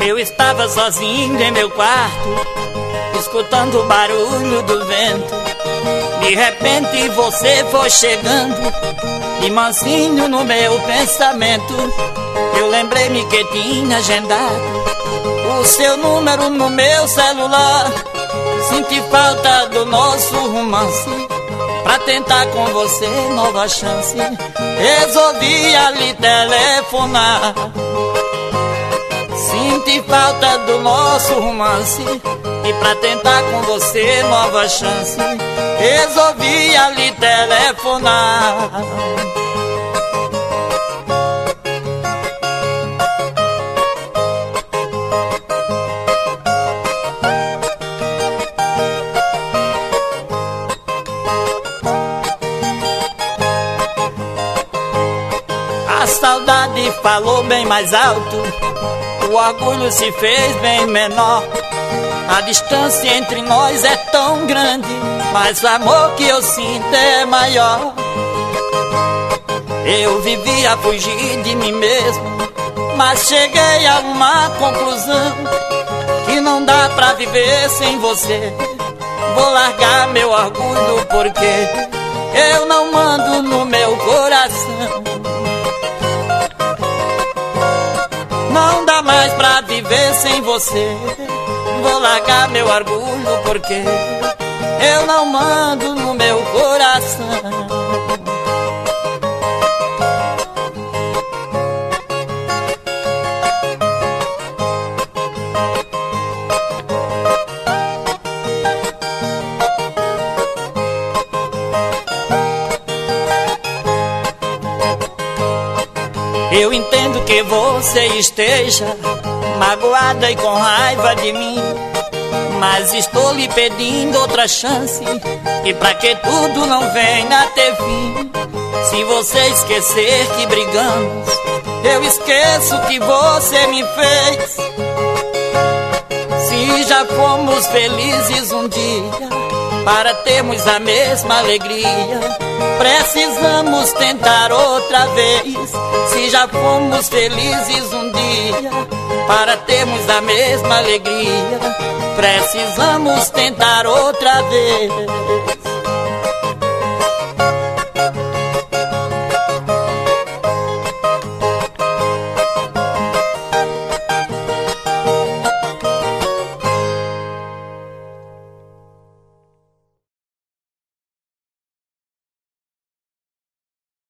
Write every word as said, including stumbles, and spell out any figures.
Eu estava sozinho em meu quarto, escutando o barulho do vento. De repente você foi chegando, de mansinho no meu pensamento. Eu lembrei-me que tinha agendado o seu número no meu celular. Senti falta do nosso romance, pra tentar com você nova chance. Resolvi ali telefonar. Senti falta do nosso romance, e pra tentar com você nova chance, resolvi ali telefonar. A saudade falou bem mais alto, o orgulho se fez bem menor. A distância entre nós é tão grande, mas o amor que eu sinto é maior. Eu vivia a fugir de mim mesmo, mas cheguei a uma conclusão: que não dá pra viver sem você. Vou largar meu orgulho porque eu não mando no meu coração. Não dá mais pra viver sem você. Vou largar meu orgulho porque eu não mando no meu coração. Eu entendo que você esteja magoada e com raiva de mim, mas estou lhe pedindo outra chance, e pra que tudo não venha a ter fim. Se você esquecer que brigamos, eu esqueço que você me fez. Se já fomos felizes um dia, para termos a mesma alegria, precisamos tentar outra vez. Se já fomos felizes um dia, para termos a mesma alegria, precisamos tentar outra vez.